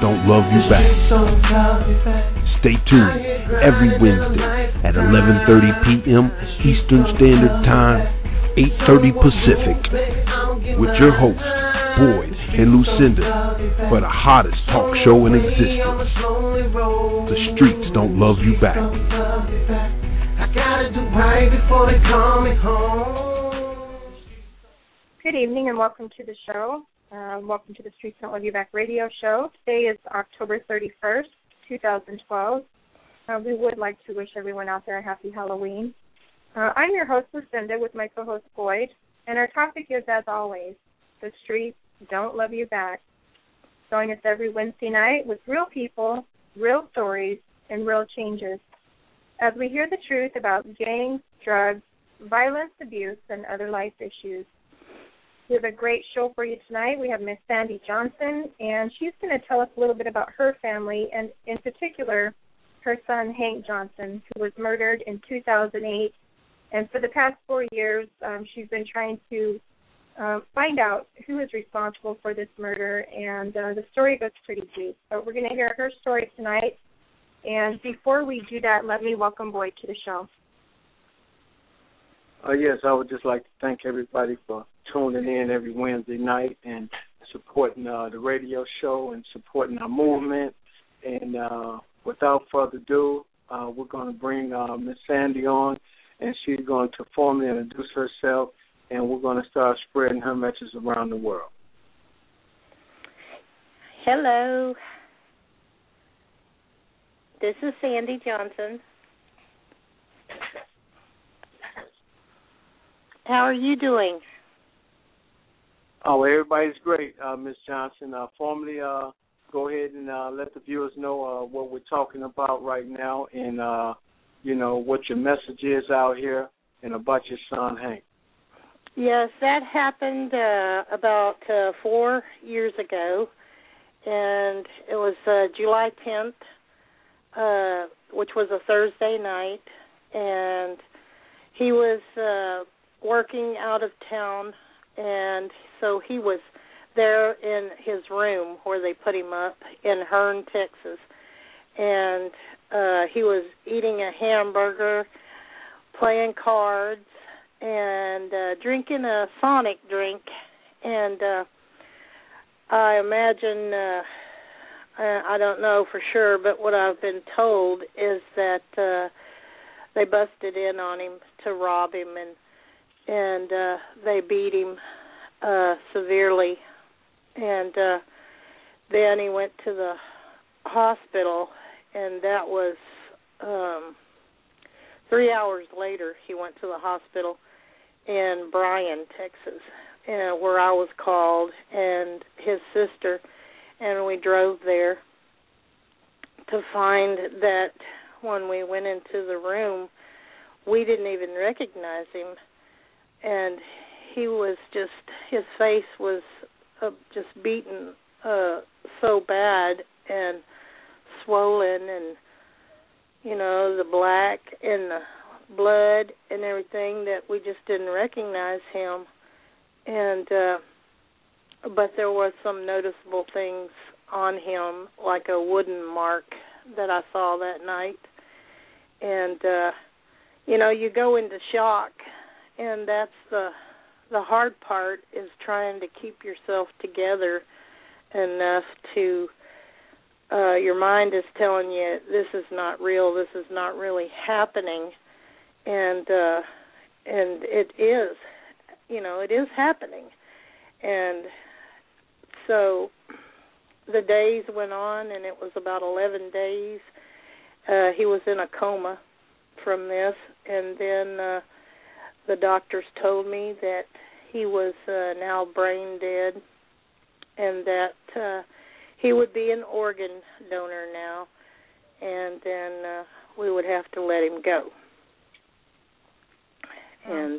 don't love you back. Stay tuned every Wednesday at 11:30 p.m. Eastern Standard Time, 8:30 Pacific, with your hosts, Boyd and Lucinda, for the hottest talk show in existence. The streets don't love you back. Good evening and welcome to the show. Welcome to the Streets Don't Love You Back radio show. Today is October 31st, 2012. We would like to wish everyone out there a happy Halloween. I'm your host, Lucinda, with my co-host, Boyd, and our topic is, as always, the streets don't love you back. Join us every Wednesday night with real people, real stories, and real changes as we hear the truth about gangs, drugs, violence, abuse, and other life issues. We have a great show for you tonight. We have Miss Sandy Johnson, and she's going to tell us a little bit about her family, and in particular, her son, Hank Johnson, who was murdered in 2008. And for the past 4 years, she's been trying to find out who is responsible for this murder, and the story goes pretty deep. So we're going to hear her story tonight. And before we do that, let me welcome Boyd to the show. Yes, I would just like to thank everybody for tuning in every Wednesday night and supporting the radio show and supporting our movement. And without further ado, we're going to bring Miss Sandy on, and she's going to formally introduce herself, and we're going to start spreading her message around the world. Hello. This is Sandy Johnson. How are you doing? Oh, everybody's great, Ms. Johnson. Formally, go ahead and let the viewers know what we're talking about right now and, what your message is out here and about your son, Hank. Yes, that happened about 4 years ago, and it was July 10th, which was a Thursday night, and he was working out of town, and so he was there in his room where they put him up in Hearne, Texas, and he was eating a hamburger, playing cards, and drinking a Sonic drink, and I imagine, I don't know for sure, but what I've been told is that they busted in on him to rob him, and they beat him severely, and then he went to the hospital, and that was 3 hours later he went to the hospital in Bryan, Texas, where I was called, and his sister, and we drove there to find that when we went into the room, we didn't even recognize him. And he was just, his face was just beaten so bad and swollen, and, the black and the blood and everything, that we just didn't recognize him. And but there was some noticeable things on him, like a wooden mark that I saw that night. And, you go into shock. And that's the hard part, is trying to keep yourself together enough to, your mind is telling you this is not real, this is not really happening, and it is, it is happening. And so the days went on, and it was about 11 days. He was in a coma from this, and then the doctors told me that he was now brain dead, and that he would be an organ donor now, and then we would have to let him go. And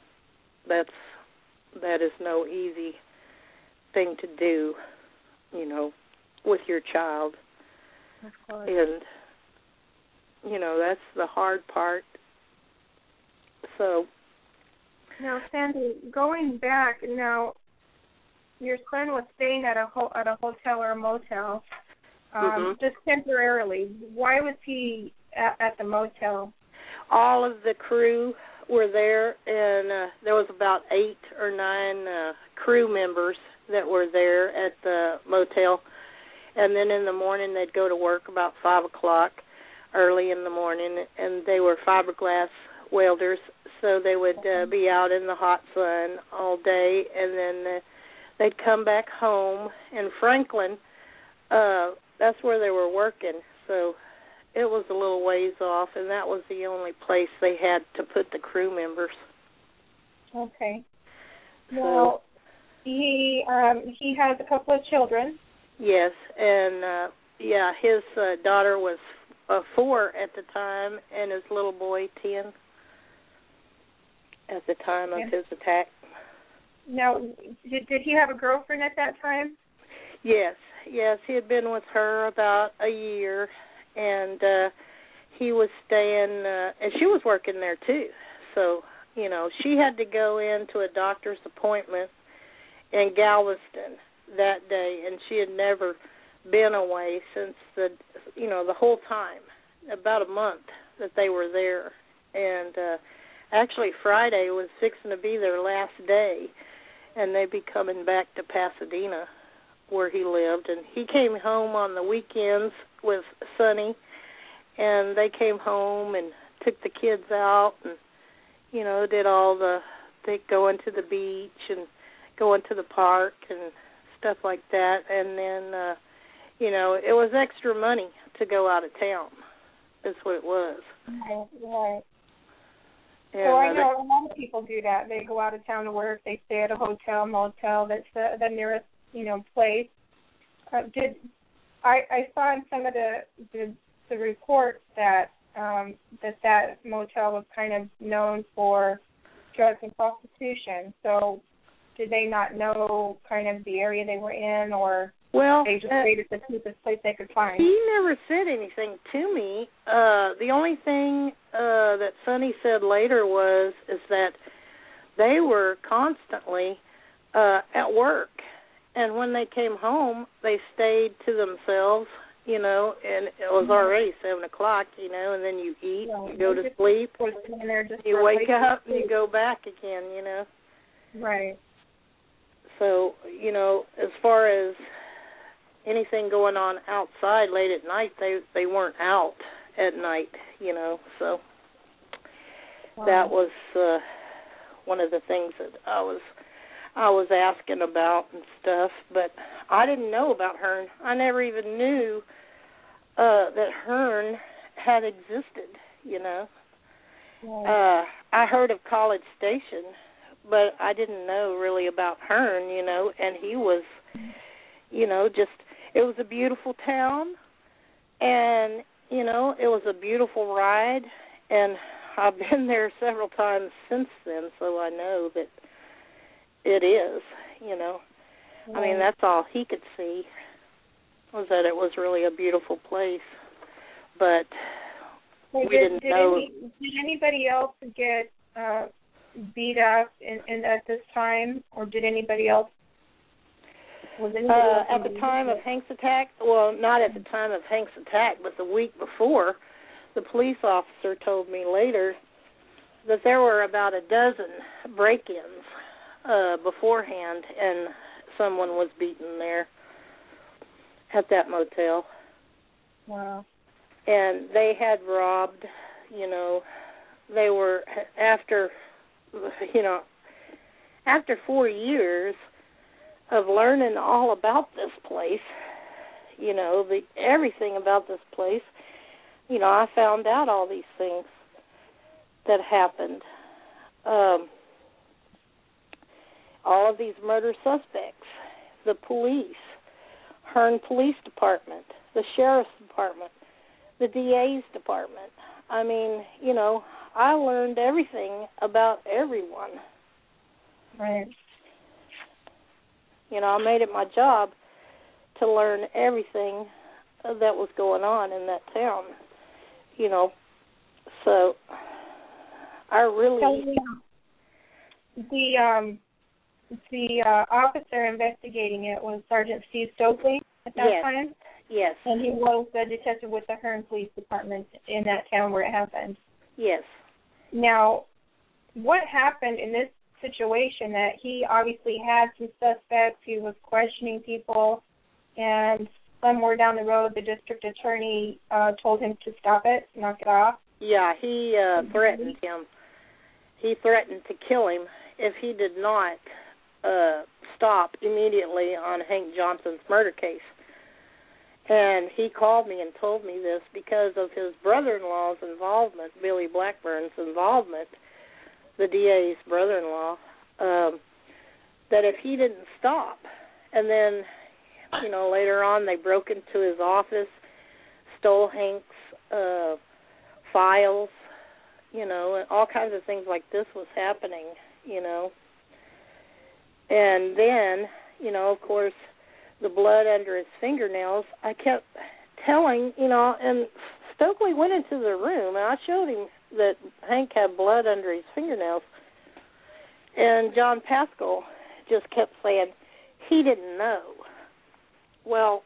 that is no easy thing to do, with your child. Of course. And, that's the hard part. So. Now, Sandy, going back, your son was staying at a hotel or a motel, just temporarily. Why was he at the motel? All of the crew were there, and there was about 8 or 9 crew members that were there at the motel. And then in the morning they'd go to work about 5 o'clock early in the morning, and they were fiberglass welders, so they would be out in the hot sun all day, and then they'd come back home. In Franklin, that's where they were working, so it was a little ways off, and that was the only place they had to put the crew members. Okay. Well, he has a couple of children. Yes, and his daughter was 4 at the time, and his little boy 10 at the time of his attack. Now, did he have a girlfriend at that time? Yes, he had been with her about a year, and he was staying, and she was working there too. So, she had to go into a doctor's appointment in Galveston that day, and she had never been away since the whole time, about a month that they were there. And actually Friday was fixing to be their last day, and they'd be coming back to Pasadena where he lived. And he came home on the weekends with Sonny, and they came home and took the kids out and, did all they going to the beach and going to the park and stuff like that. And then, it was extra money to go out of town. That's what it was. Right. And, so I know a lot of people do that. They go out of town to work. They stay at a hotel, motel that's the nearest, place. I saw in some of the reports that that motel was kind of known for drugs and prostitution. So did they not know kind of the area they were in, or they just waited the cheapest place they could find? He never said anything to me. The only thing that Sonny said later is that they were constantly at work, and when they came home, they stayed to themselves, and it was already 7 o'clock, and then you eat, you go to sleep, you wake up, and you go back again, Right. So, as far as anything going on outside late at night, they weren't out at night, so that was one of the things that I was asking about and stuff, but I didn't know about Hearn. I never even knew that Hearn had existed, I heard of College Station, but I didn't know really about Hearn, and he was, it was a beautiful town, and, it was a beautiful ride, and I've been there several times since then, so I know that it is, I mean, that's all he could see, was that it was really a beautiful place, but we didn't know. Did anybody else get beat up at this time, or did anybody else? At the time of Hank's attack? Well, not at the time of Hank's attack, but the week before, the police officer told me later that there were about a dozen break-ins beforehand, and someone was beaten there at that motel. Wow. And they had robbed, they were, after 4 years of learning all about this place, everything about this place, I found out all these things that happened. All of these murder suspects, the police, Hearn Police Department, the Sheriff's Department, the DA's Department. I mean, I learned everything about everyone. Right. I made it my job to learn everything that was going on in that town, So I really... The officer investigating it was Sergeant Steve Stokely at that time? Yes. And he was a detective with the Hearn Police Department in that town where it happened. Yes. Now, what happened in this situation that he obviously had some suspects, he was questioning people, and somewhere down the road the district attorney told him to stop it, knock it off? Yeah, he threatened him. He threatened to kill him if he did not stop immediately on Hank Johnson's murder case. And he called me and told me this because of his brother-in-law's involvement, Billy Blackburn's involvement, the DA's brother-in-law, that if he didn't stop, and then, later on they broke into his office, stole Hank's files, and all kinds of things like this was happening, And then, of course, the blood under his fingernails, I kept telling, and Stokely went into the room, and I showed him that Hank had blood under his fingernails, and John Pascal just kept saying he didn't know. Well,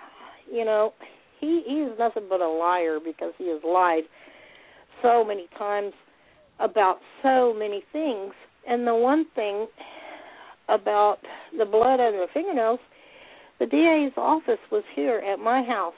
he's nothing but a liar because he has lied so many times about so many things. And the one thing about the blood under the fingernails, the DA's office was here at my house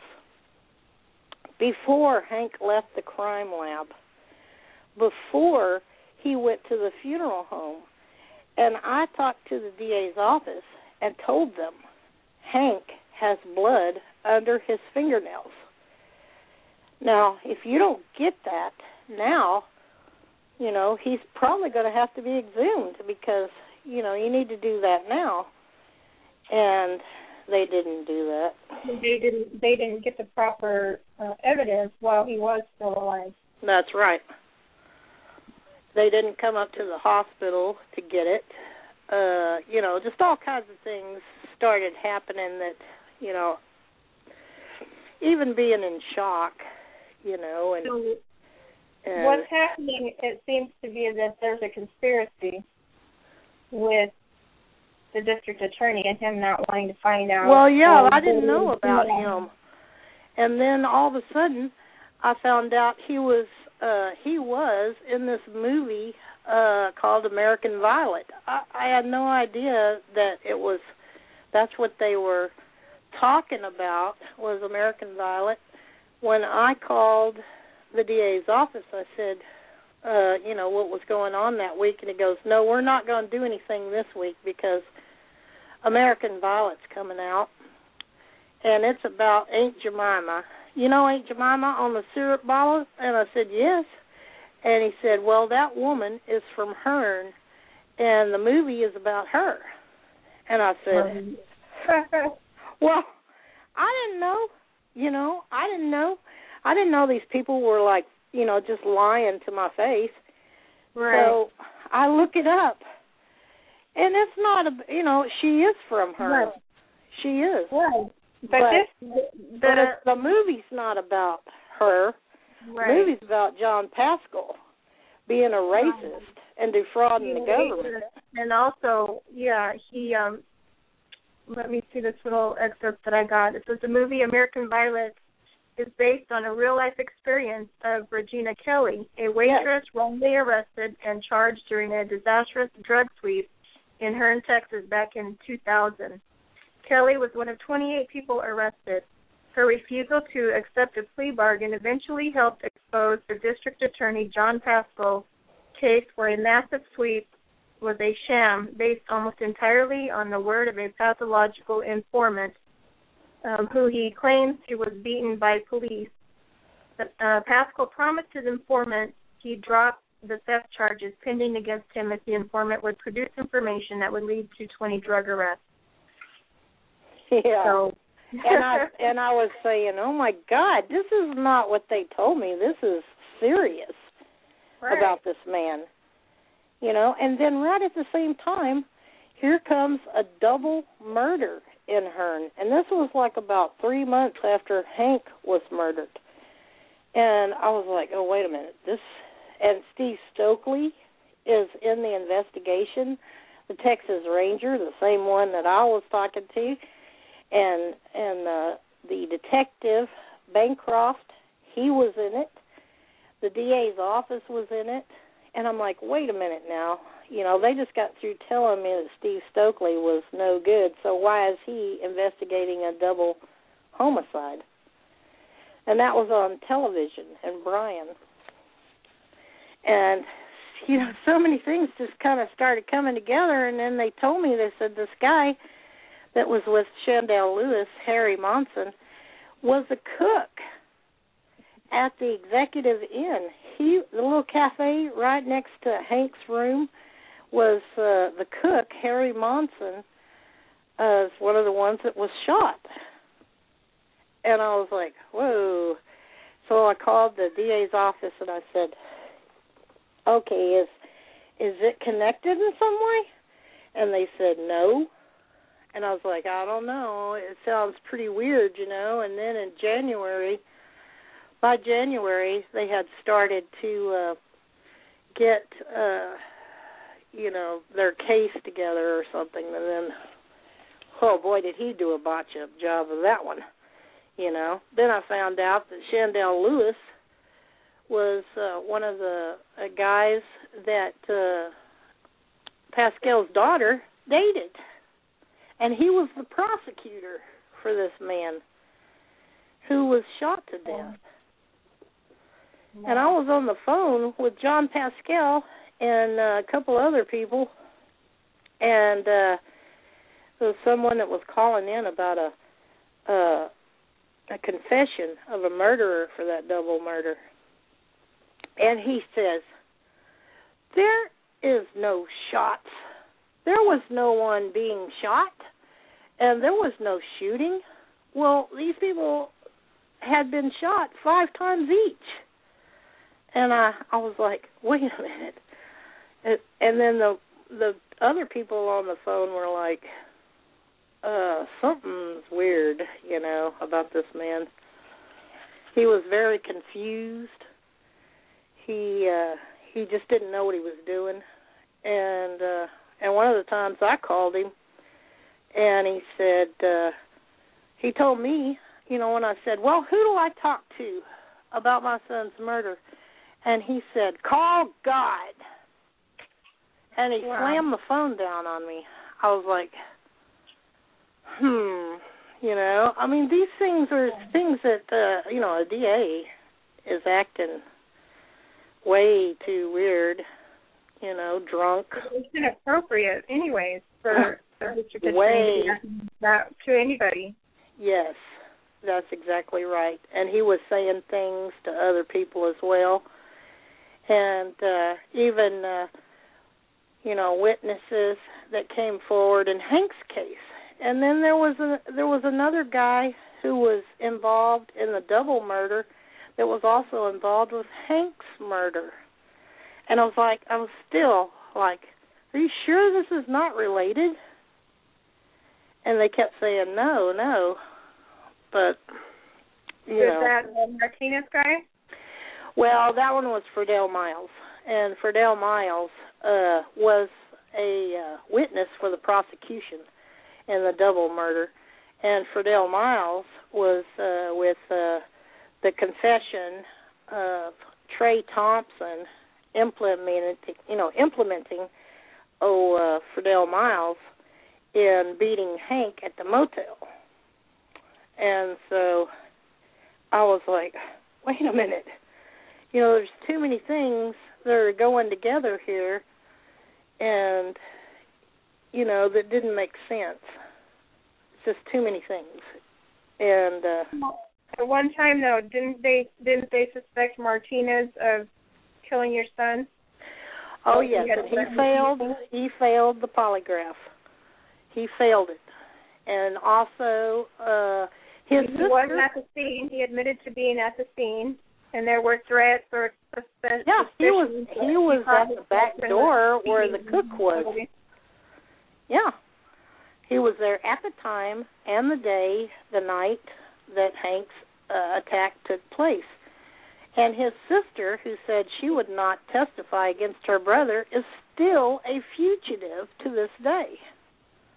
before Hank left the crime lab, before he went to the funeral home. And I talked to the DA's office and told them Hank has blood under his fingernails. Now, if you don't get that now, he's probably going to have to be exhumed because, you need to do that now. And they didn't do that. They didn't get the proper evidence while he was still alive. That's right. They didn't come up to the hospital to get it. Just all kinds of things started happening that, even being in shock, and what's happening, it seems to be that there's a conspiracy with the district attorney and him not wanting to find out. Well, yeah, I didn't know about him. And then all of a sudden, I found out he was in this movie called American Violet. I had no idea that that's what they were talking about, was American Violet. When I called the DA's office, I said, what was going on that week, and he goes, no, we're not going to do anything this week because American Violet's coming out, and it's about Aunt Jemima. You know Aunt Jemima on the syrup bottle? And I said, yes. And he said, well, that woman is from Hearn, and the movie is about her. And I said, well, I didn't know. I didn't know these people were like, just lying to my face. Right. So I look it up. And it's not, she is from Hearn. Right. She is. Right. But the movie's not about her. Right. The movie's about John Pascal being a racist and defrauding the government. And also, he, let me see this little excerpt that I got. It says the movie American Violet is based on a real-life experience of Regina Kelly, a waitress wrongly arrested and charged during a disastrous drug sweep in Hearn, Texas, back in 2000. Kelly was one of 28 people arrested. Her refusal to accept a plea bargain eventually helped expose the district attorney John Pascal's case where a massive sweep was a sham based almost entirely on the word of a pathological informant who he claims he was beaten by police. Pascal promised his informant he'd drop the theft charges pending against him if the informant would produce information that would lead to 20 drug arrests. Yeah. So, and I was saying, oh my God, this is not what they told me. This is serious about this man. And then right at the same time, here comes a double murder in Hearn. And this was like about 3 months after Hank was murdered. And I was like, oh, wait a minute. And Steve Stokely is in the investigation, the Texas Ranger, the same one that I was talking to. And the detective, Bancroft, he was in it. The DA's office was in it. And I'm like, wait a minute now. You know, they just got through telling me that Steve Stokely was no good, so why is he investigating a double homicide? And that was on television in Bryan. And, you know, so many things just kind of started coming together, and then they told me, they said this guy that was with Shandell Lewis, Harry Monson, was a cook at the Executive Inn. The little cafe right next to Hank's room was the cook, Harry Monson, is one of the ones that was shot. And I was like, whoa. So I called the DA's office and I said, okay, is it connected in some way? And they said no. And I was like, I don't know. It sounds pretty weird, you know. And then in by January, they had started to get, you know, their case together or something. And then, oh, boy, did he do a botch-up job of that one, you know. Then I found out that Shandell Lewis was one of the guys that Pascal's daughter dated. And he was the prosecutor for this man who was shot to death. And I was on the phone with John Pascal and a couple other people, and there was someone that was calling in about a confession of a murderer for that double murder. And he says, there is no shots. There was no one being shot, and there was no shooting. Well, these people had been shot 5 times each. And I was like, wait a minute. And then the other people on the phone were like, something's weird, you know, about this man. He was very confused. He just didn't know what he was doing. And one of the times I called him, and he said, he told me, you know, when I said, well, who do I talk to about my son's murder? And he said, call God. And he slammed the phone down on me. I was like, you know, I mean, these things are things that, you know, a DA is acting way too weird, you know, drunk. It's inappropriate anyways for district attorney to do that to anybody. Yes, that's exactly right. And he was saying things to other people as well. And even, you know, witnesses that came forward in Hank's case. And then there was another guy who was involved in the double murder that was also involved with Hank's murder. And I was still like, are you sure this is not related? And they kept saying, no. But, you know. Is that the Martinez guy? Well, that one was Ferdell Miles. And Ferdell Miles was a witness for the prosecution in the double murder. And Ferdell Miles was with the confession of Trey Thompson implementing Ferdell Miles in beating Hank at the motel. And so I was like, wait a minute. You know, there's too many things that are going together here and, you know, that didn't make sense. It's just too many things. And at one time, though, didn't they suspect Martinez of killing your son? Oh, yes, and he failed the polygraph. He failed it. And also his sister... He was at the scene. He admitted to being at the scene. And there were threats or suspicions. Yeah, he was at the back door where the cook was. Yeah. He was there at the time and the night that Hank's attack took place. And his sister, who said she would not testify against her brother, is still a fugitive to this day.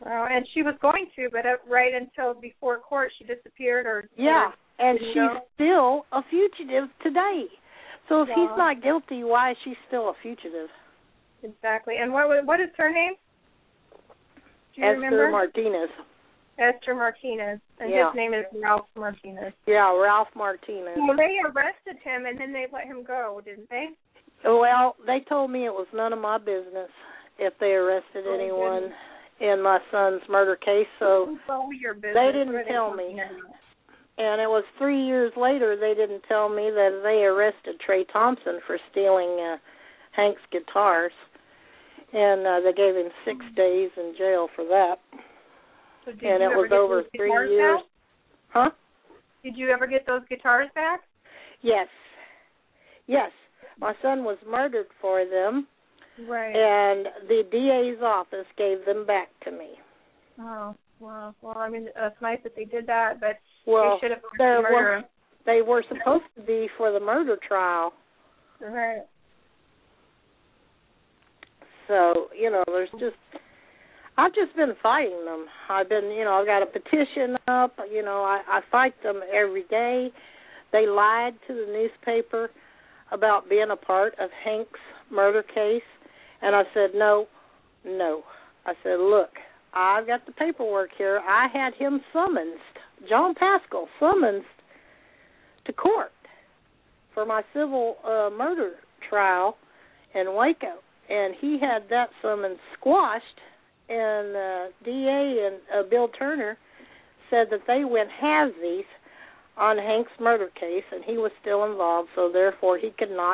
Well, and she was going to, but right until before court, she disappeared and she's still a fugitive today. So if he's not guilty, why is she still a fugitive? Exactly. And what is her name? Do you remember? Martinez. Esther Martinez. And his name is Ralph Martinez. Yeah, Ralph Martinez. Well, they arrested him, and then they let him go, didn't they? Well, they told me it was none of my business if they arrested anyone in my son's murder case, so they didn't tell me. And it was 3 years later they didn't tell me that they arrested Trey Thompson for stealing Hank's guitars, and they gave him 6 days in jail for that. So and it was over 3 years. Back? Huh? Did you ever get those guitars back? Yes. Yes. My son was murdered for them. Right. And the DA's office gave them back to me. Oh, wow. Well, I mean, it's nice that they did that, but they should have they were supposed to be for the murder trial. Right. So, I've just been fighting them. I've got a petition up. I fight them every day. They lied to the newspaper about being a part of Hank's murder case. And I said, no. I said, look, I've got the paperwork here. I had him summoned, John Pascal, summoned to court for my civil murder trial in Waco. And he had that summons squashed, and DA and Bill Turner said that they went halvesies on Hank's murder case, and he was still involved, so therefore he could not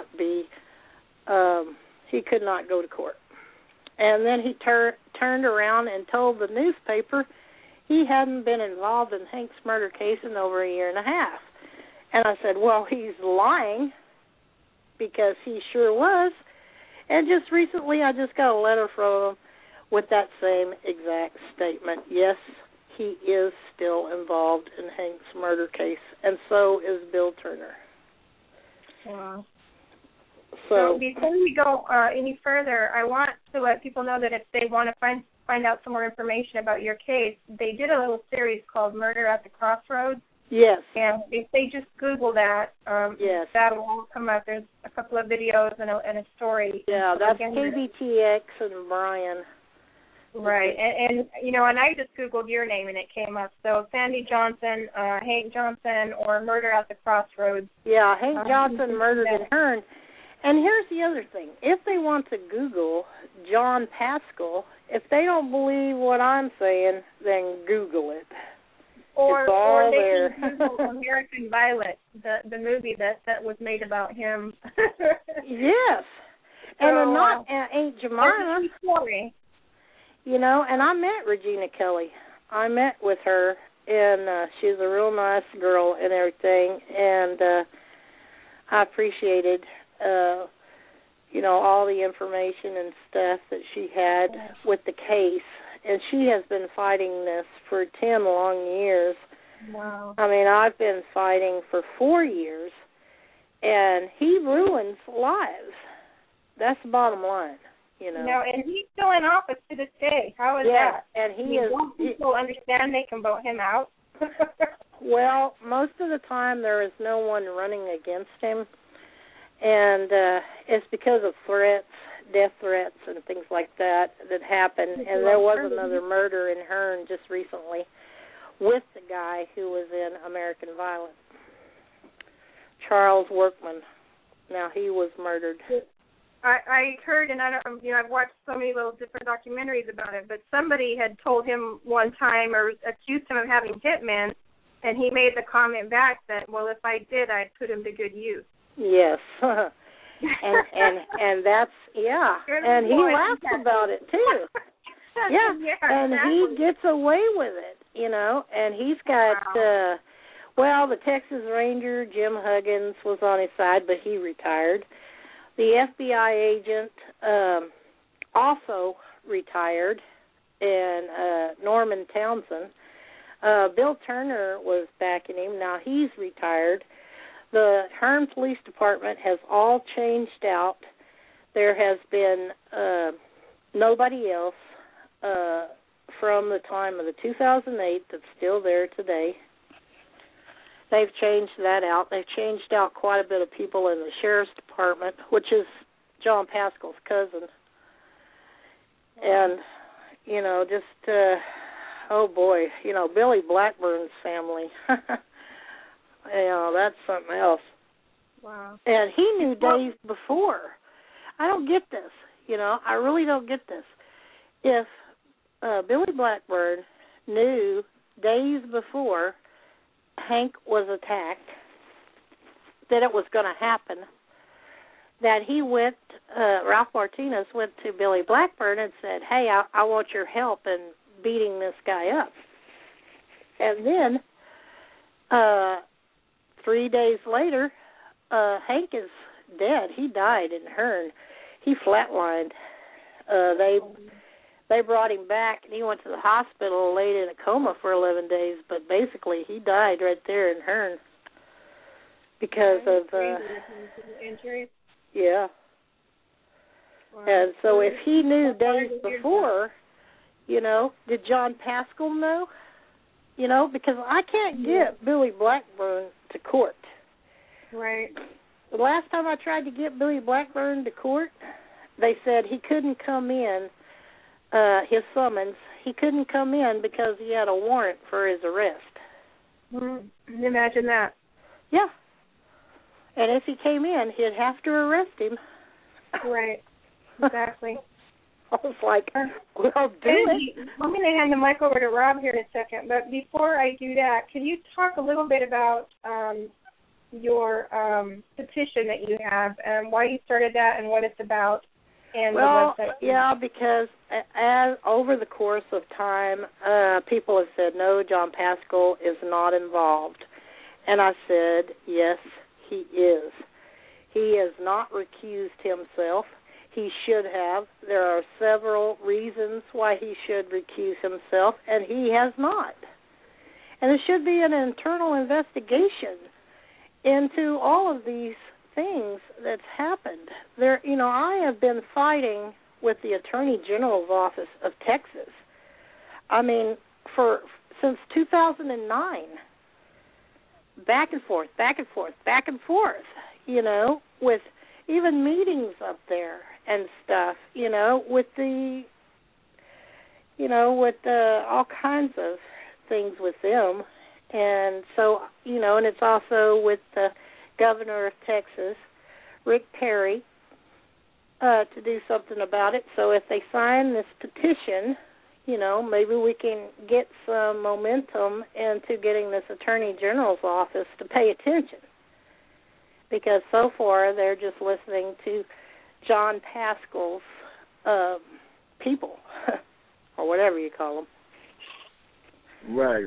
go to court. And then he turned around and told the newspaper he hadn't been involved in Hank's murder case in over a year and a half. And I said, well, he's lying, because he sure was. And just recently I just got a letter from him with that same exact statement. Yes, he is still involved in Hank's murder case, and so is Bill Turner. Wow. So before we go any further, I want to let people know that if they want to find out some more information about your case, they did a little series called Murder at the Crossroads. Yes. And if they just Google that, that'll all come up. There's a couple of videos and a story. Yeah, that's KBTX and Brian. Right, and I just Googled your name and it came up. So Sandy Johnson, Hank Johnson, or Murder at the Crossroads. Yeah, Hank Johnson murdered in Hearn. And here's the other thing. If they want to Google John Pascal, if they don't believe what I'm saying, then Google it. Or they can Google American Violet, the movie that was made about him. Yes. And Aunt Jemima. Story. And I met Regina Kelly. I met with her, and she's a real nice girl and everything, and I appreciated, all the information and stuff that she had with the case. And she has been fighting this for 10 long years. Wow. I mean, I've been fighting for 4 years, and he ruins lives. That's the bottom line. No, and he's still in office to this day. How is that? And people understand they can vote him out? Well, most of the time there is no one running against him, and it's because of death threats and things like that happen. And there was another murder in Hearn just recently with the guy who was in American Violet, Charles Workman. Now, he was murdered. I heard, and I've watched so many little different documentaries about it, but somebody had told him one time or accused him of having hitmen, and he made the comment back that, well, if I did, I'd put him to good use. Yes. and that's, and he laughs about it, too. Yeah, and he gets away with it, and he's got, the Texas Ranger, Jim Huggins, was on his side, but he retired. The FBI agent also retired, and Norman Townsend. Bill Turner was backing him. Now he's retired. The Hearn Police Department has all changed out. There has been nobody else from the time of the 2008 that's still there today. They've changed that out. They've changed out quite a bit of people in the sheriff's department, which is John Pascal's cousin. And, you know, just, oh boy, you know, Billy Blackburn's family. You know, that's something else. Wow. And he knew days before. I don't get this, you know, I really don't get this. If Billy Blackburn knew days before Hank was attacked that it was going to happen, that he went, Ralph Martinez went to Billy Blackburn and said, hey, I want your help in beating this guy up. And then 3 days later, Hank is dead. He died in Hearn. He flatlined. They brought him back, and he went to the hospital, laid in a coma for 11 days, but basically he died right there in Hearn because of injuries. Yeah. Wow. And so if he knew days before, you know, did John Pascal know? You know, because I can't get Billy Blackburn to court. Right. The last time I tried to get Billy Blackburn to court, they said he couldn't come in, his summons, he couldn't come in because he had a warrant for his arrest. Mm-hmm. Imagine that. Yeah. And if he came in, he'd have to arrest him. Right. Exactly. I was like, well, do it. I'm going to hand the mic over to Rob here in a second, but before I do that, can you talk a little bit about your petition that you have and why you started that and what it's about? And well, the website? Yeah, because as over the course of time, people have said, no, John Pascal is not involved. And I said, yes, he is. He has not recused himself. He should have. There are several reasons why he should recuse himself, and he has not. And there should be an internal investigation into all of these things that's happened. There, you know, I have been fighting with the Attorney General's office of Texas. I mean, since 2009, back and forth, you know, with even meetings up there and stuff, you know, with all kinds of things with them. And so, you know, and it's also with the governor of Texas, Rick Perry, to do something about it. So if they sign this petition, you know, maybe we can get some momentum into getting this Attorney General's office to pay attention. Because so far they're just listening to John Pascal's people, or whatever you call them. Right.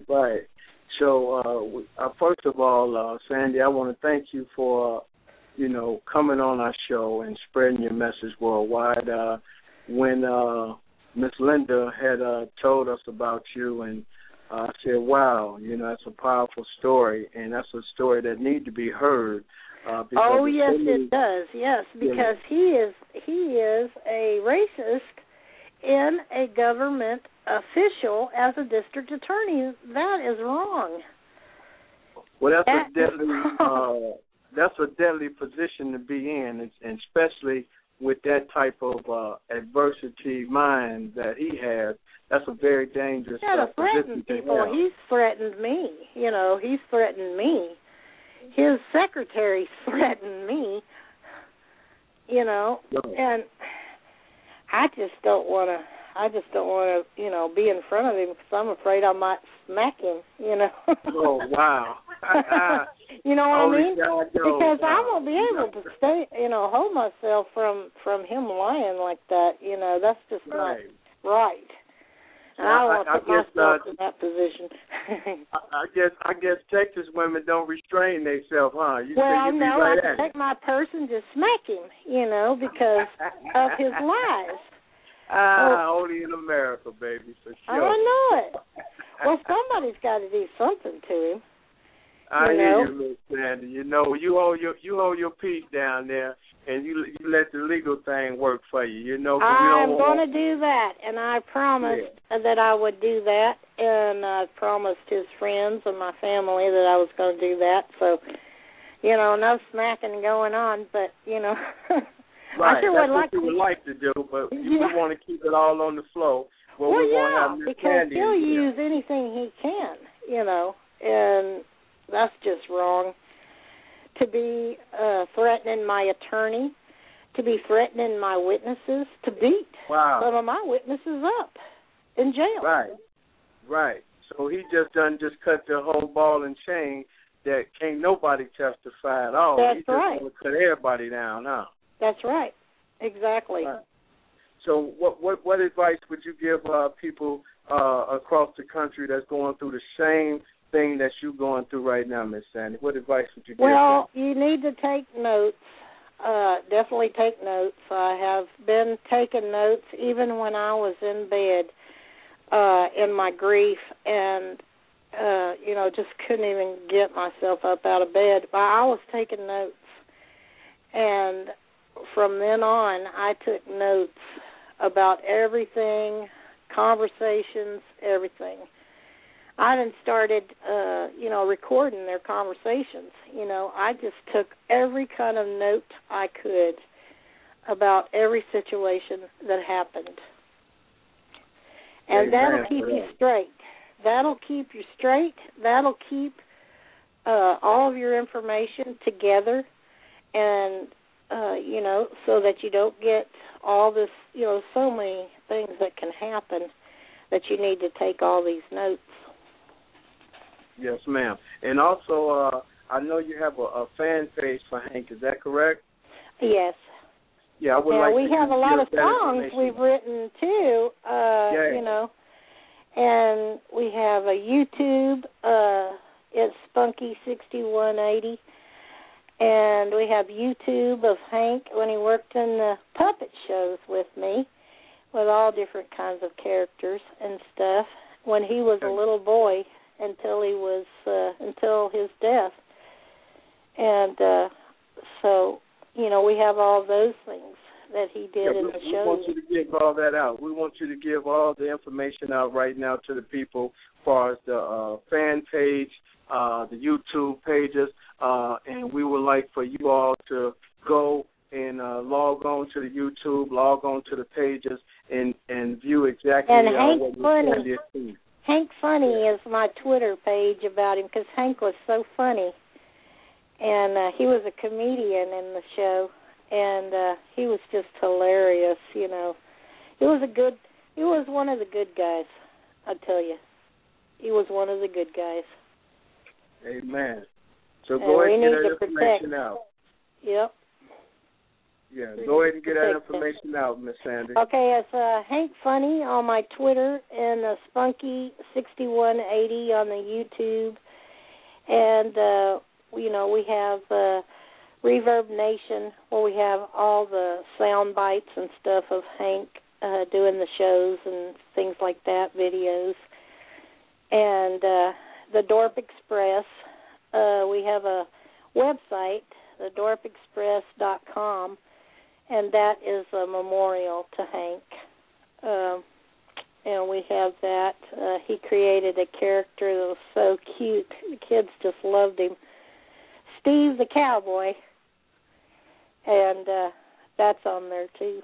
So, first of all, Sandy, I want to thank you for, you know, coming on our show and spreading your message worldwide. When Miss Linda had told us about you, and I said, wow, you know, that's a powerful story, and that's a story that needs to be heard. Oh, yes, it does, yes, because he is a racist in a government official as a district attorney. That is wrong. Well, that's a deadly position to be in, and especially with that type of adversity mind that he has. That's a very dangerous threaten people. He's threatened me. You know, he's threatened me. His secretary threatened me. You know, and I just don't want to, you know, be in front of him because I'm afraid I might smack him, you know. Oh, wow. You know what I mean? Because I won't be able to hold myself from him lying like that, you know. That's just not right. And I don't want to put myself in that position. I guess Texas women don't restrain themselves, huh? I take my purse and just smack him, you know, because of his lies. Only in America, baby, for sure. I know it. Well, somebody's got to do something to him. I hear you, Miss Sandy. You know, you hold your peace down there, and you let the legal thing work for you. You know, I'm going to do that, and I promised that I would do that, and I promised his friends and my family that I was going to do that. So, you know, no smacking going on, but you know, right. I sure That's would what you would like to do, but we want to keep it all on the flow. Well, yeah, because he'll use anything he can, you know, and that's just wrong. To be threatening my attorney, to be threatening my witnesses, to beat some of my witnesses up in jail. Right. So he just cut the whole ball and chain that can't nobody testify at all. That's he just right. want to cut everybody down, huh? That's right. Exactly. Right. So what advice would you give people across the country that's going through the same thing that you're going through right now, Miss Sandy? What advice would you give them? Well, you need to take notes. Definitely take notes. I have been taking notes even when I was in bed in my grief and, you know, just couldn't even get myself up out of bed. But I was taking notes. And from then on, I took notes about everything, conversations, everything. I then started, you know, recording their conversations. You know, I just took every kind of note I could about every situation that happened. And that'll keep you straight. That'll keep you straight. That'll keep all of your information together and, you know, so that you don't get all this, you know, so many things that can happen that you need to take all these notes. Yes, ma'am. And also, I know you have a fan page for Hank. Is that correct? Yes. Yeah, I would like we have a lot of songs we've written too. You know, and we have a YouTube. It's Spunky6180, and we have YouTube of Hank when he worked in the puppet shows with me, with all different kinds of characters and stuff. When he was a little boy. Until his death. And so, you know, we have all those things that he did in the show. We want you to give all that out. We want you to give all the information out right now to the people as far as the fan page, the YouTube pages, and we would like for you all to go and log on to the YouTube, log on to the pages, and view exactly what we're seeing. Hank Funny is my Twitter page about him because Hank was so funny. And he was a comedian in the show, and he was just hilarious, you know. He was one of the good guys, I tell you. He was one of the good guys. Amen. So go ahead and get that information out. Yep. Yeah, go ahead and get that information out, Miss Sandy. Okay, it's Hank Funny on my Twitter and Spunky6180 on the YouTube. And, you know, we have Reverb Nation where we have all the sound bites and stuff of Hank doing the shows and things like that, videos. And the Dorp Express, we have a website, thedorpexpress.com. And that is a memorial to Hank. And we have that. He created a character that was so cute. The kids just loved him. Steve the Cowboy. And that's on there, too.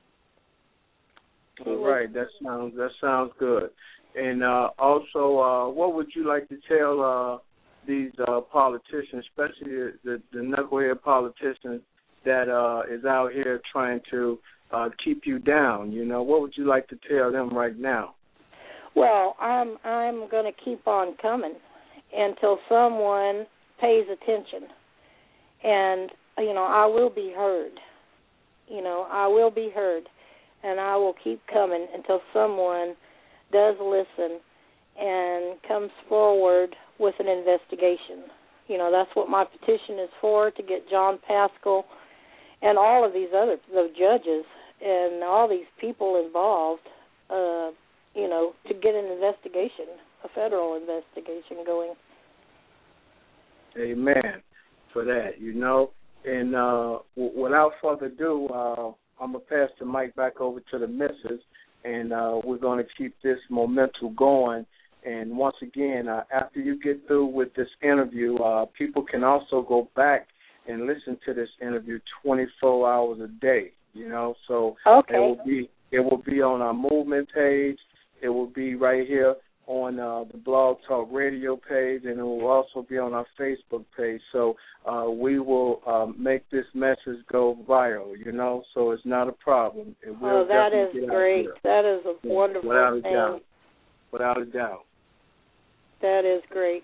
All right. That sounds good. And also, what would you like to tell these politicians, especially the knucklehead politicians, that is out here trying to keep you down? You know, what would you like to tell them right now? Well, I'm going to keep on coming until someone pays attention, and you know, I will be heard. You know, I will be heard, and I will keep coming until someone does listen and comes forward with an investigation. You know, that's what my petition is for, to get John Pascal and all of these other the judges and all these people involved, you know, to get an investigation, a federal investigation going. Amen for that, you know. And without further ado, I'm going to pass the mic back over to the missus, and we're going to keep this momentum going. And once again, after you get through with this interview, people can also go back and listen to this interview 24 hours a day, you know. So okay. It will be on our movement page. It will be right here on the Blog Talk Radio page, and it will also be on our Facebook page. So we will make this message go viral, you know, so it's not a problem. That is great. That is a wonderful thing. Without a doubt. That is great.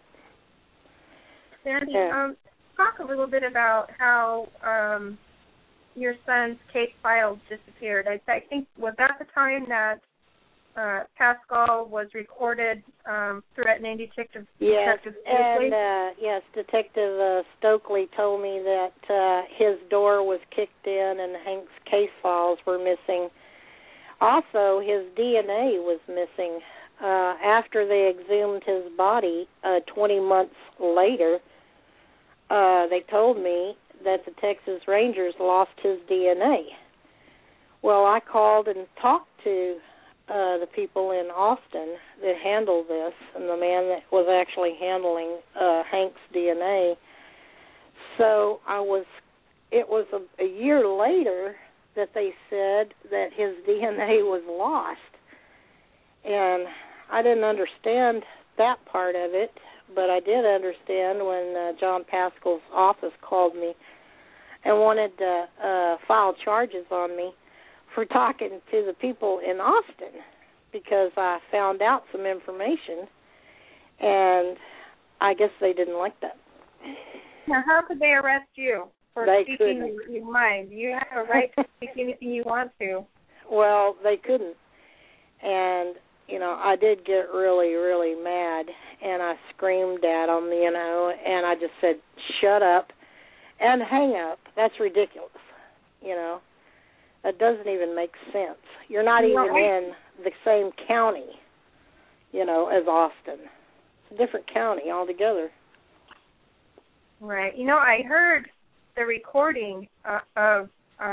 Sandy, talk a little bit about how your son's case files disappeared. I think, was that the time that Pascal was recorded threatening Detective Stokely? And yes, Detective Stokely told me that his door was kicked in and Hank's case files were missing. Also, his DNA was missing. After they exhumed his body 20 months later, they told me that the Texas Rangers lost his DNA. Well, I called and talked to the people in Austin that handled this, and the man that was actually handling Hank's DNA. So it was a year later that they said that his DNA was lost. And I didn't understand that part of it, but I did understand when John Pascal's office called me and wanted to file charges on me for talking to the people in Austin, because I found out some information, and I guess they didn't like that. Now, how could they arrest you for speaking your mind? You have a right to speak anything you want to. Well, they couldn't. And, you know, I did get really, really mad, and I screamed at them, you know, and I just said, shut up and hang up. That's ridiculous, you know. That doesn't even make sense. You're not even in the same county, you know, as Austin. It's a different county altogether. Right. You know, I heard the recording of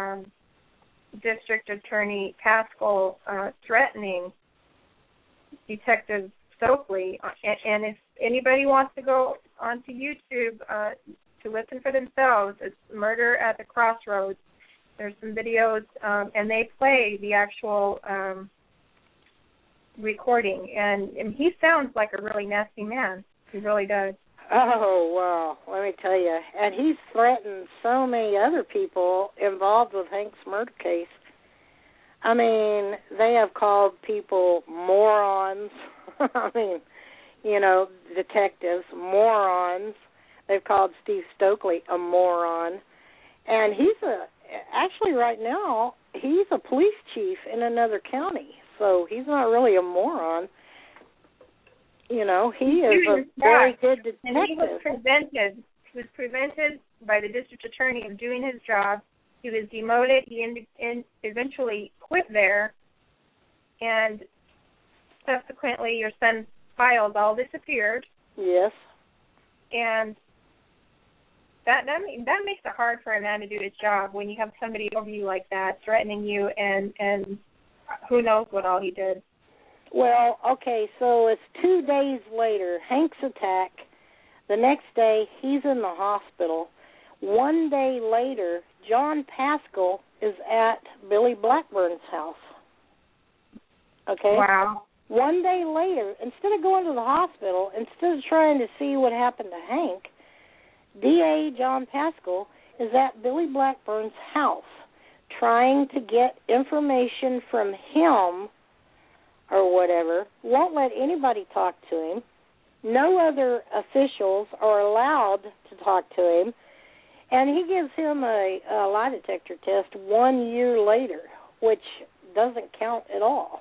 District Attorney Pascal threatening Detective Stokely, and if anybody wants to go onto YouTube to listen for themselves, it's Murder at the Crossroads. There's some videos, and they play the actual recording, and he sounds like a really nasty man. He really does. Oh, well, let me tell you. And he's threatened so many other people involved with Hank's murder case. I mean, they have called people morons. I mean, you know, detectives, morons. They've called Steve Stokely a moron. And actually right now, he's a police chief in another county. So he's not really a moron. You know, he is a very good detective. And he was prevented by the district attorney of doing his job. He was demoted. He eventually quit there. And subsequently, your son's files all disappeared. Yes. And that makes it hard for a man to do his job when you have somebody over you like that, threatening you, and who knows what all he did. Well, okay, so it's 2 days later, Hank's attack. The next day, he's in the hospital. 1 day later, John Pascal is at Billy Blackburn's house. Okay? Wow. 1 day later, instead of going to the hospital, instead of trying to see what happened to Hank, DA John Pascal is at Billy Blackburn's house trying to get information from him or whatever, won't let anybody talk to him. No other officials are allowed to talk to him. And he gives him a lie detector test 1 year later, which doesn't count at all,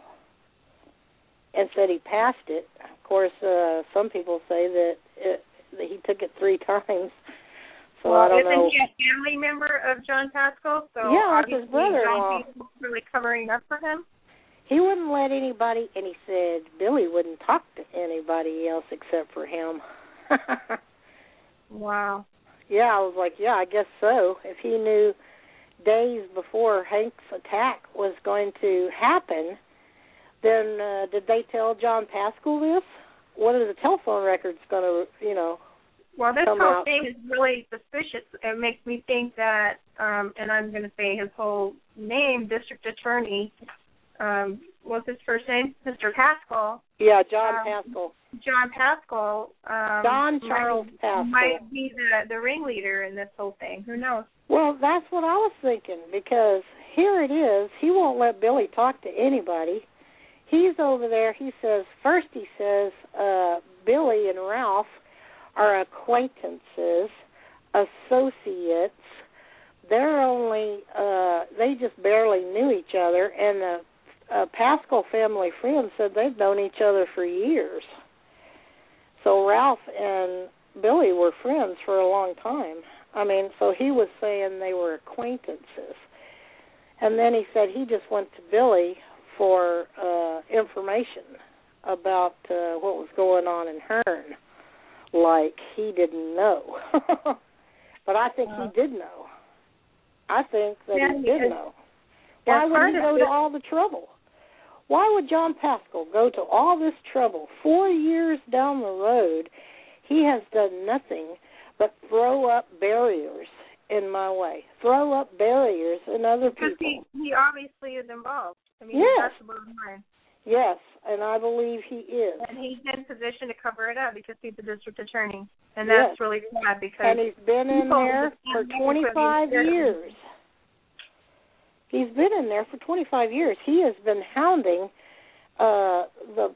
and said he passed it. Of course, some people say that he took it 3 times. So well, I don't know. Isn't he a family member of John Pascal? So yeah, it's his brother-in-law. John really covering up for him? He wouldn't let anybody, and he said Billy wouldn't talk to anybody else except for him. Wow. Yeah, I was like, yeah, I guess so. If he knew days before Hank's attack was going to happen, then did they tell John Pascal this? What are the telephone records going to, Well, this come whole out? thing is really suspicious. It makes me think that, and I'm going to say his whole name, District Attorney, what's his first name? Mr. Pascal. Yeah, John Pascal. John Pascal. John Charles Pascal. Might be the ringleader in this whole thing. Who knows? Well, that's what I was thinking, because here it is. He won't let Billy talk to anybody. He's over there. He says, Billy and Ralph are acquaintances, associates. They're only, they just barely knew each other, and the Pascal family friends said they've known each other for years. So Ralph and Billy were friends for a long time. So he was saying they were acquaintances. And then he said he just went to Billy for information about what was going on in Hearn, like he didn't know. But I think he did know. I think that he did know. Why would he go to all the trouble? Why would John Pascal go to all this trouble? 4 years down the road, he has done nothing but throw up barriers in my way, throw up barriers in other people. Because he obviously is involved. Yes. That's the bottom line. Yes, and I believe he is. And he's in position to cover it up because he's the district attorney. And that's really sad because... And he's been in there for 25 years. He's been in there for 25 years. He has been hounding the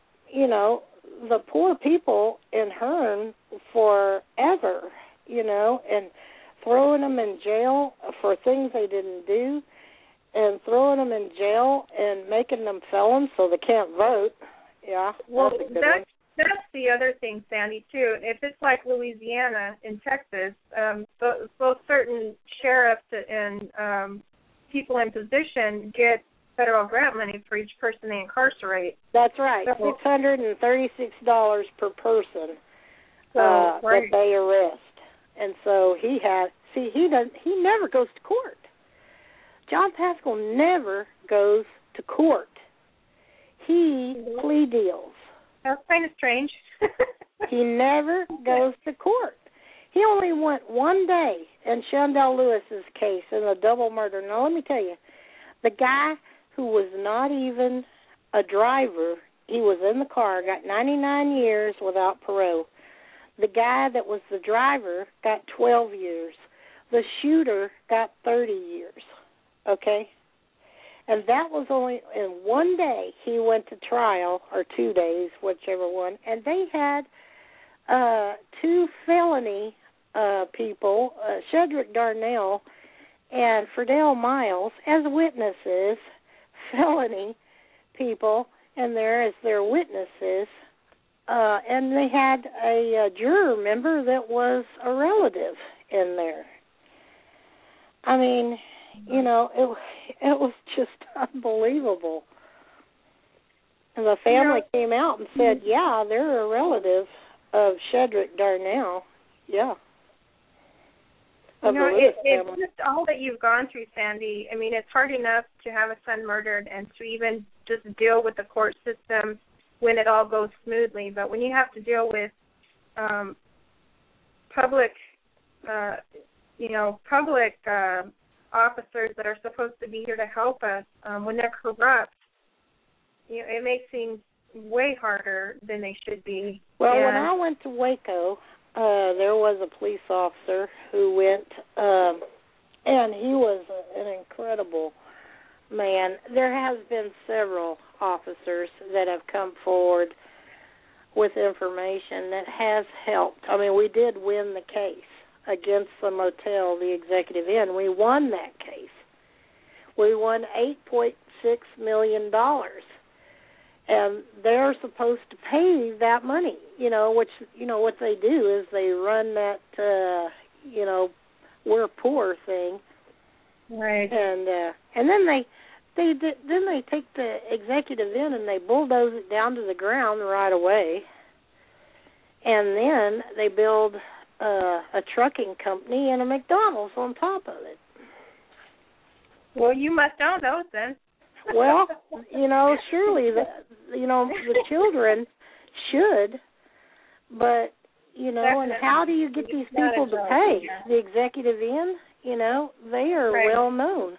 poor people in Hearn forever, and throwing them in jail for things they didn't do, and throwing them in jail and making them felons so they can't vote. Yeah, well, that's a good one. That's the other thing, Sandy, too. If it's like Louisiana and Texas, so certain sheriffs and people in position get federal grant money for each person they incarcerate. That's right, $636 per person that they arrest. And so he never goes to court. John Pascal never goes to court. He plea deals. That's kind of strange. He never goes to court. He only went one day in Shondell Lewis's case in the double murder. Now, let me tell you, the guy who was not even a driver, he was in the car, got 99 years without parole. The guy that was the driver got 12 years. The shooter got 30 years, okay? And that was only in one day he went to trial, or 2 days, whichever one, and they had two felony people, Shedrick Darnell and Ferdell Miles, as witnesses, felony people, and there as their witnesses, and they had a juror member that was a relative in there. I mean, it was just unbelievable. And the family came out and said, yeah, they're a relative of Shedrick Darnell. Yeah. It's just all that you've gone through, Sandy. I mean, it's hard enough to have a son murdered and to even just deal with the court system when it all goes smoothly. But when you have to deal with public officers that are supposed to be here to help us, when they're corrupt, it makes things way harder than they should be. Well, when I went to Waco, there was a police officer who went, and he was an incredible man. There has been several officers that have come forward with information that has helped. I mean, we did win the case against the motel, the Executive Inn. We won that case. We won $8.6 million. And they're supposed to pay that money, which, what they do is they run that, we're poor thing. Right. And then they take the Executive Inn and they bulldoze it down to the ground right away. And then they build a trucking company and a McDonald's on top of it. Well, you must own those then. Well, surely the children should, but and how do you get these people to pay? The executive in, they are well known.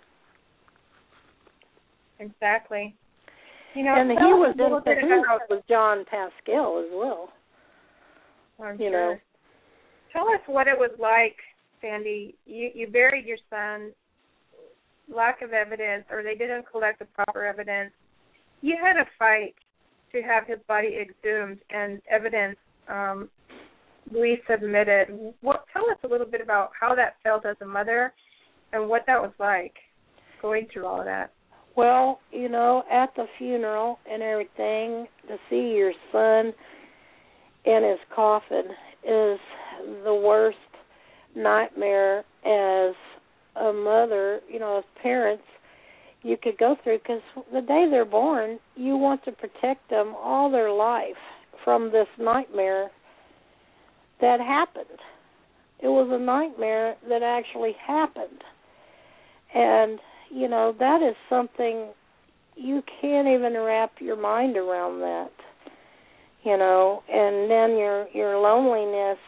Exactly. And he was in cahoots with John Pascal as well. I'm sure. Tell us what it was like, Sandy. You buried your son. Lack of evidence, or they didn't collect the proper evidence. You had a fight to have his body exhumed and evidence resubmitted. Tell us a little bit about how that felt as a mother and what that was like, going through all of that. Well, at the funeral and everything, to see your son in his coffin is the worst nightmare as a mother, as parents, you could go through, because the day they're born, you want to protect them all their life from this nightmare that happened. It was a nightmare that actually happened. And, that is something you can't even wrap your mind around that, and then your loneliness,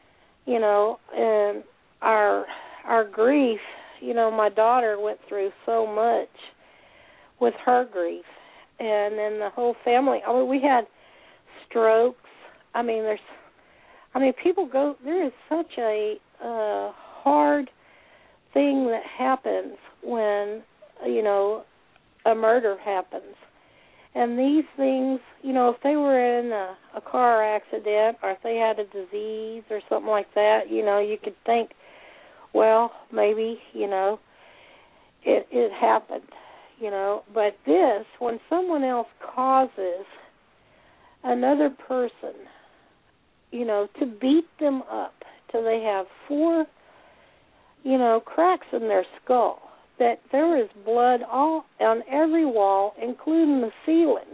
and our grief. My daughter went through so much with her grief, and then the whole family. We had strokes. People go. There is such a hard thing that happens when a murder happens, and these things. If they were in a car accident, or if they had a disease or something like that, you could think, well, maybe, it happened, But this, when someone else causes another person, to beat them up till they have 4, cracks in their skull, that there is blood all on every wall, including the ceiling.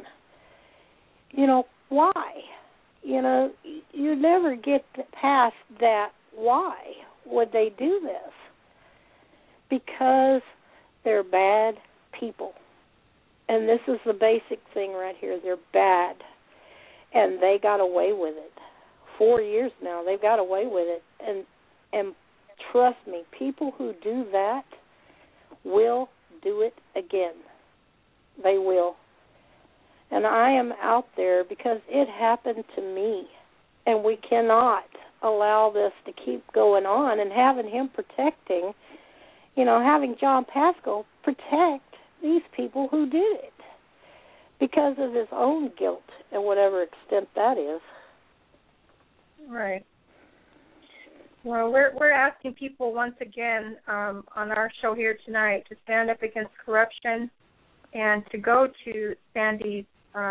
Why? You never get past that. Why would they do this? Because they're bad people. And this is the basic thing right here. They're bad. And they got away with it. 4 years now, they've got away with it. And trust me, people who do that will do it again. They will. And I am out there because it happened to me. And we cannot allow this to keep going on, and having him protecting, having John Pascal protect these people who did it because of his own guilt and whatever extent that is. Right. Well, we're asking people once again on our show here tonight to stand up against corruption and to go to Sandy's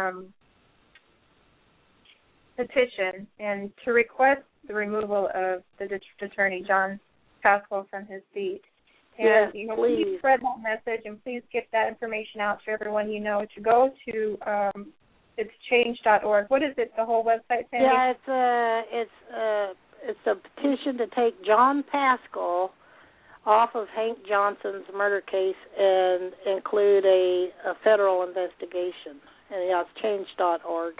petition and to request the removal of the district attorney, John Pascal, from his seat. And, please spread that message and please get that information out to everyone to go to it's change.org. What is it, the whole website, Sandy? Yeah, it's a petition to take John Pascal off of Hank Johnson's murder case and include a federal investigation. And it's change.org.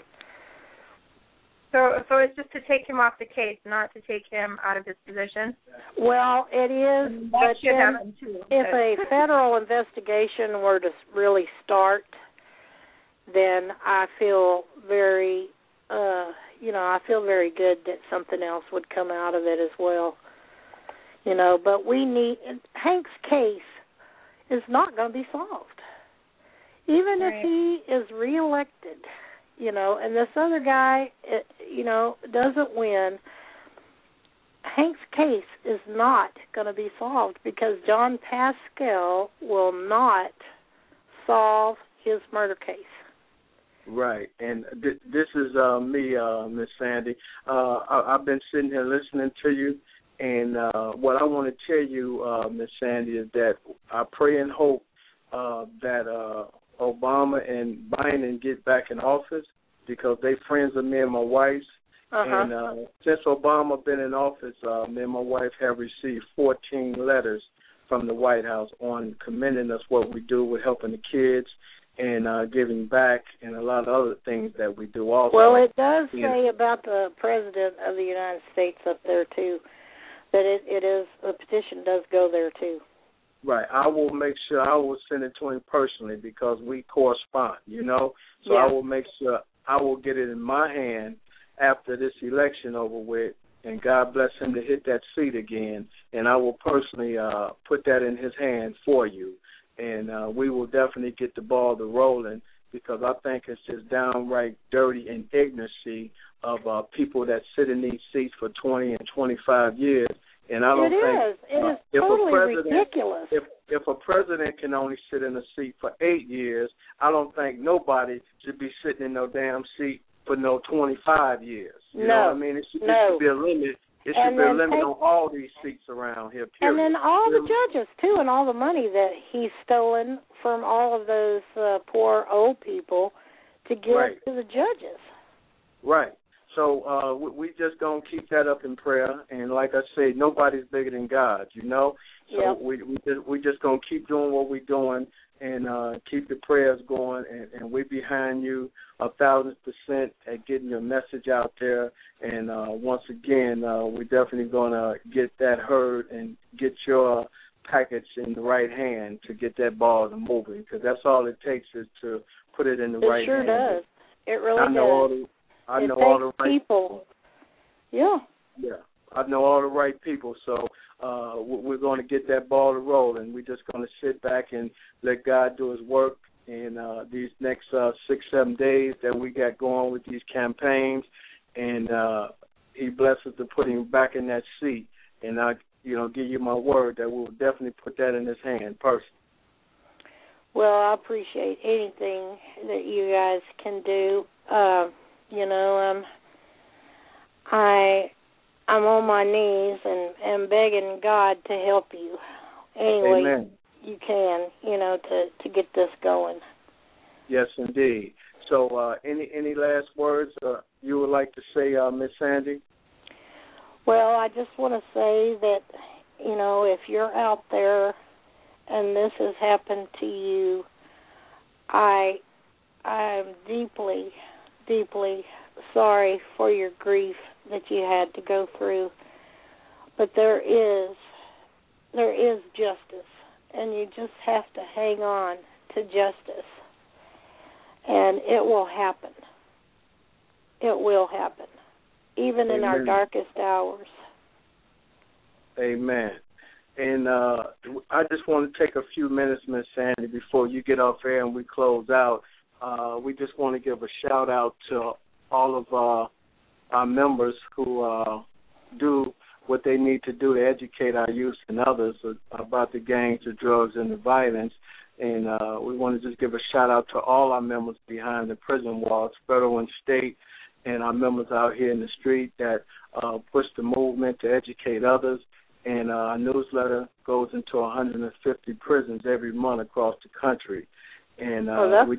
So it's just to take him off the case, not to take him out of his position? Well, it is, but then if a federal investigation were to really start, then I feel very, I feel very good that something else would come out of it as well. But we need, Hank's case is not going to be solved. Even if he is reelected, and this other guy, doesn't win, Hank's case is not going to be solved because John Pascal will not solve his murder case. Right, and this is me, Miss Sandy. I've been sitting here listening to you, and what I want to tell you, Miss Sandy, is that I pray and hope that Obama and Biden get back in office because they friends of me and my wife's, And since Obama been in office, me and my wife have received 14 letters from the White House on commending us what we do with helping the kids and giving back and a lot of other things that we do also. Well, it does say about the President of the United States up there, too, that it is, the petition does go there, too. Right. I will make sure I will send it to him personally because we correspond, So I will make sure I will get it in my hand after this election over with, and God bless him to hit that seat again, and I will personally put that in his hand for you. And we will definitely get the ball rolling because I think it's just downright dirty and ignorancy of people that sit in these seats for 20 and 25 years. And I don't think it is totally ridiculous. If a president can only sit in a seat for 8 years, I don't think nobody should be sitting in no damn seat for no 25 years. You know what I mean? It should be a limit. It should be a limit on all these seats around here, period. And then all the judges, too, and all the money that he's stolen from all of those poor old people to give to the judges. Right. So we just going to keep that up in prayer. And like I said, nobody's bigger than God, So we just going to keep doing what we're doing and keep the prayers going. And we're behind you 1,000% at getting your message out there. And once again, we're definitely going to get that heard and get your package in the right hand to get that ball moving because that's all it takes is to put it in the right hand. It sure does. It really does. I know all the right people. Yeah. Yeah, I know all the right people. So we're going to get that ball rolling. We're just going to sit back and let God do his work in these next 6-7 days that we got going with these campaigns. And he blesses to put him back in that seat. And I, give you my word that we'll definitely put that in his hand personally. Well, I appreciate anything that you guys can do. I'm on my knees and begging God to help you any way you can, to get this going. Yes, indeed. So, any last words you would like to say, Miss Sandy? Well, I just want to say that, if you're out there and this has happened to you, I'm deeply, deeply sorry for your grief that you had to go through. But there is justice, and you just have to hang on to justice. And it will happen. It will happen, even in our darkest hours. Amen. And I just want to take a few minutes, Miss Sandy, before you get off air and we close out. We just want to give a shout-out to all of our members who do what they need to do to educate our youth and others about the gangs, the drugs, and the violence. And we want to just give a shout-out to all our members behind the prison walls, federal and state, and our members out here in the street that push the movement to educate others. And our newsletter goes into 150 prisons every month across the country. And we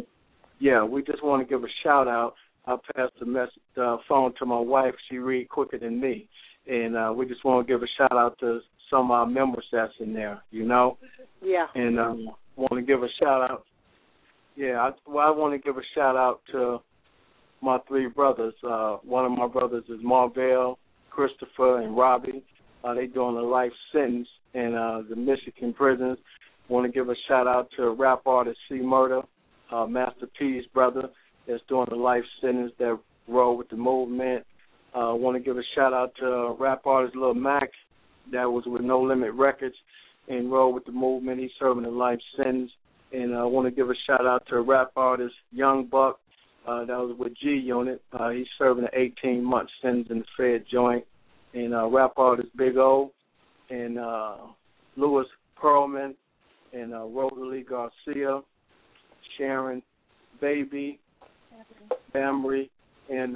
just want to give a shout-out. I'll pass the phone to my wife. She reads quicker than me. And we just want to give a shout-out to some of our members that's in there, Yeah. And want to give a shout-out. Yeah, I want to give a shout-out to my three brothers. One of my brothers is Marvell, Christopher, and Robbie. They doing a life sentence in the Michigan prisons. Want to give a shout-out to rap artist C. Murder, Master P's brother, that's doing a life sentence that roll with the movement. Want to give a shout-out to rap artist Lil Mac that was with No Limit Records and roll with the movement. He's serving a life sentence. And I want to give a shout-out to rap artist Young Buck that was with G Unit. He's serving an 18-month sentence in the Fed joint. And rap artist Big O and Louis Pearlman and Rosalie Garcia, Sharon Baby, Bambury, and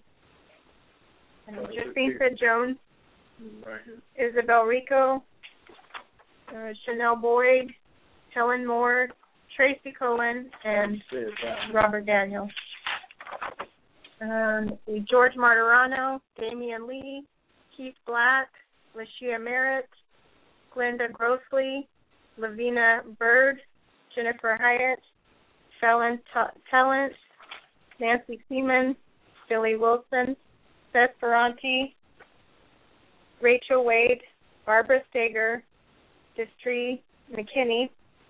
Josepha Jones, Isabel Rico, Chanel Boyd, Helen Moore, Tracy Cohen, and Robert Daniel. George Martirano, Damian Lee, Keith Black, Lashia Merritt, Glenda Grossley, Lavina Bird, Jennifer Hyatt, Fallon Talent, Nancy Seaman, Billy Wilson, Seth Ferranti, Rachel Wade, Barbara Steger, Distri McKinney,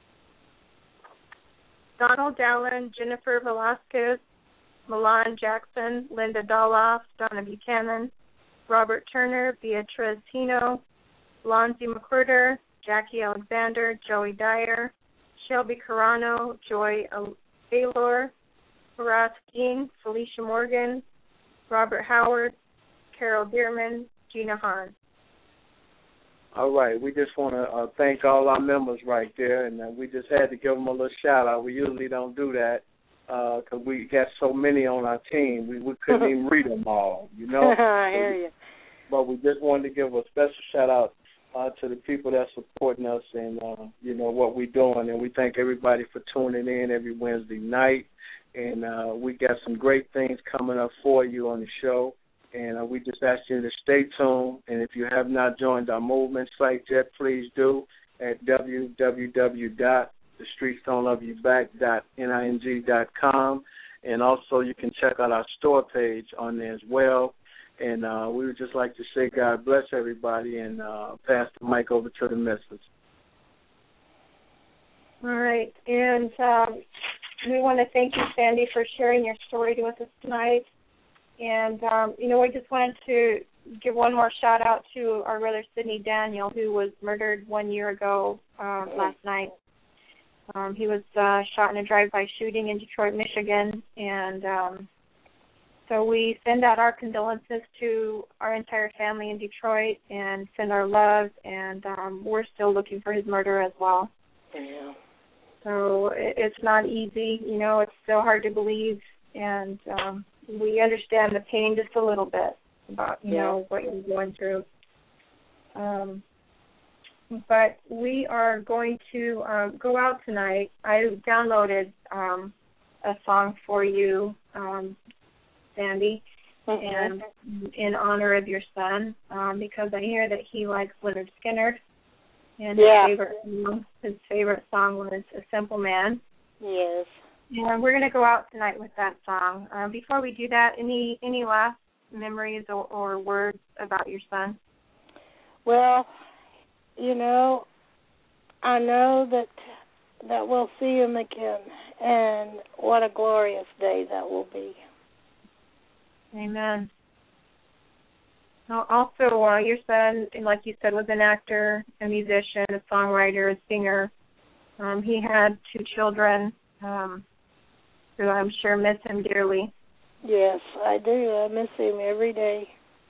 Donald Dowland, Jennifer Velasquez, Milan Jackson, Linda Doloff, Donna Buchanan, Robert Turner, Beatriz Hino, Lonzie McCurder, Jackie Alexander, Joey Dyer, Shelby Carano, Joy Aylor, Horace King, Felicia Morgan, Robert Howard, Carol Bierman, Gina Hahn. All right, we just want to thank all our members right there, and we just had to give them a little shout-out. We usually don't do that because we got so many on our team. We couldn't even read them all, you know. I hear you. But we just wanted to give a special shout-out to the people that's supporting us and, you know, what we're doing. And we thank everybody for tuning in every Wednesday night. And we got some great things coming up for you on the show. And we just ask you to stay tuned. And if you have not joined our movement site yet, please do at www.thestreetsdon'tloveyouback.ning.com. And also you can check out our store page on there as well. And we would just like to say God bless everybody and pass the mic over to the missus. All right. And we want to thank you, Sandy, for sharing your story with us tonight. And, you know, we just wanted to give one more shout-out to our brother Sidney Daniel, who was murdered 1 year ago last night. He was shot in a drive-by shooting in Detroit, Michigan. And so we send out our condolences to our entire family in Detroit and send our love. And we're still looking for his murderer as well. Yeah. So it's not easy. You know, it's so hard to believe. And we understand the pain just a little bit about, you know, what you're going through. But we are going to go out tonight. I downloaded a song for you, Sandy, and in honor of your son, because I hear that he likes Lynyrd Skynyrd, and his favorite song was A Simple Man. Yes. And we're going to go out tonight with that song. Before we do that, any last memories or words about your son? Well, you know, I know that we'll see him again, and what a glorious day that will be. Amen. Also, your son, like you said, was an actor, a musician, a songwriter, a singer. He had 2 children. So I'm sure miss him dearly. Yes, I do. I miss him every day.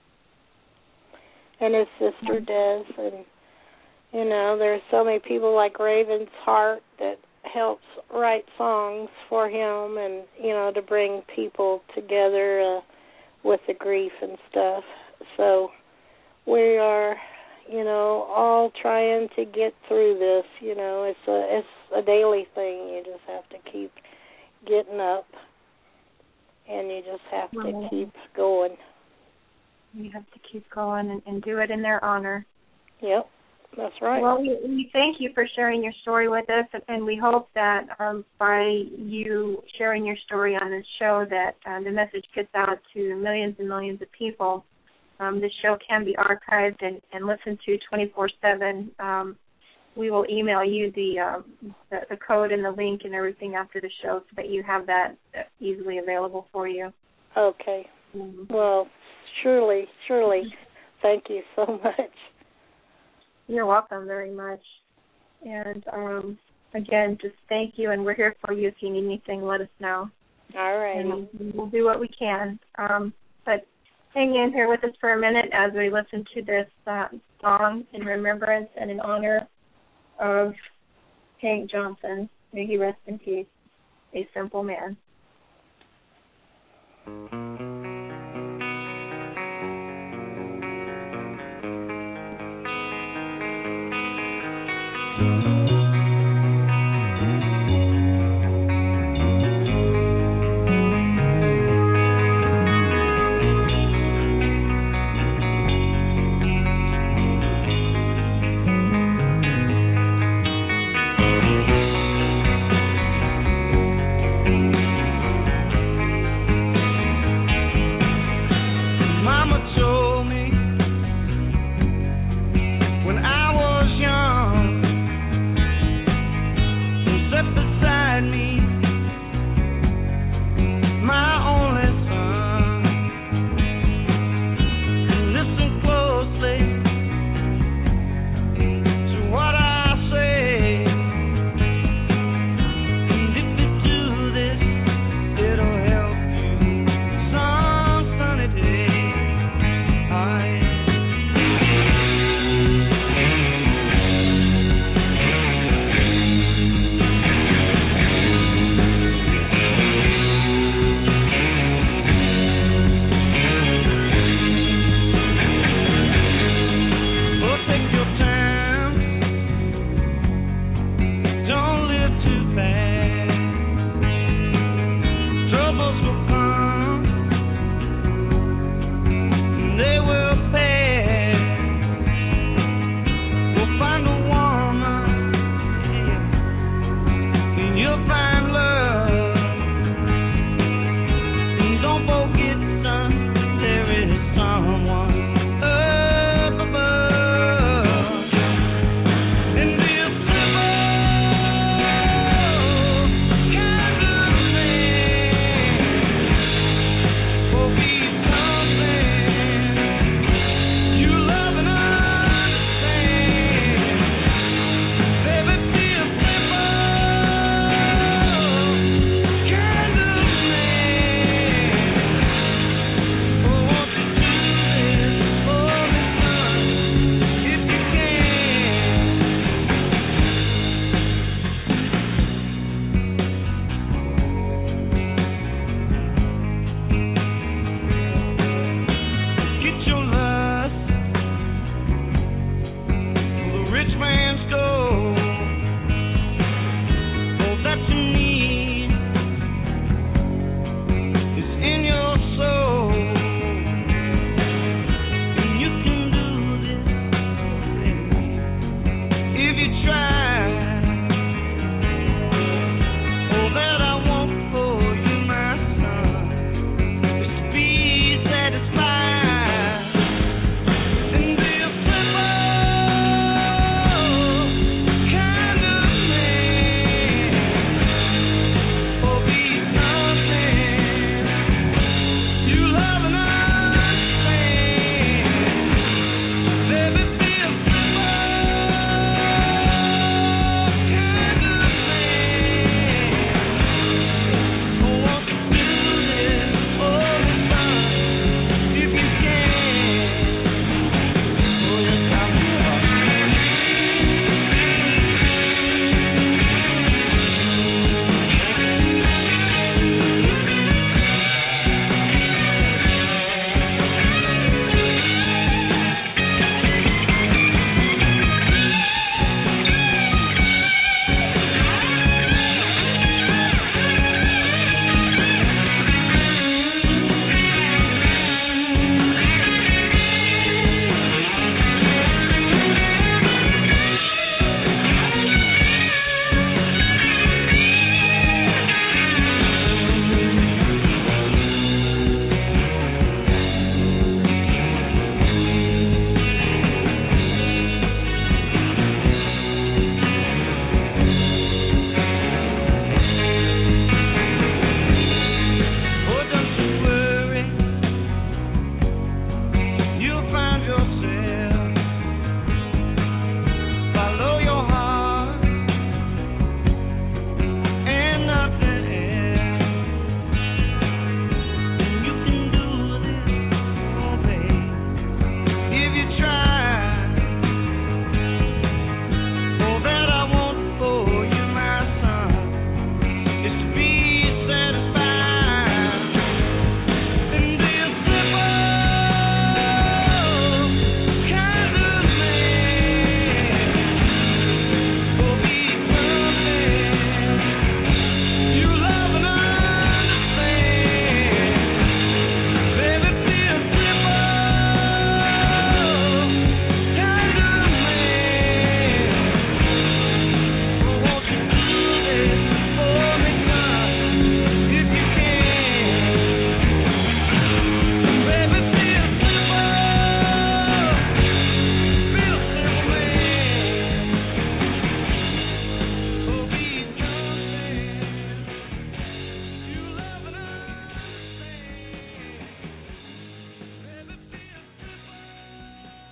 And his sister does. And, you know, there's so many people like Raven's Heart that helps write songs for him and, you know, to bring people together with the grief and stuff. So we are, you know, all trying to get through this. You know, it's a daily thing. You just have to keep getting up, and you just have to keep going. You have to keep going and do it in their honor. Yep, that's right. Well, we thank you for sharing your story with us, and we hope that by you sharing your story on this show that the message gets out to millions and millions of people. This show can be archived and listened to 24/7. We will email you the code and the link and everything after the show so that you have that easily available for you. Okay. Well, surely. Thank you so much. You're welcome very much. And, again, just thank you, and we're here for you. If you need anything, let us know. All right. And we'll do what we can. But hang in here with us for a minute as we listen to this song in remembrance and in honor of Hank Johnson. May he rest in peace. A Simple Man.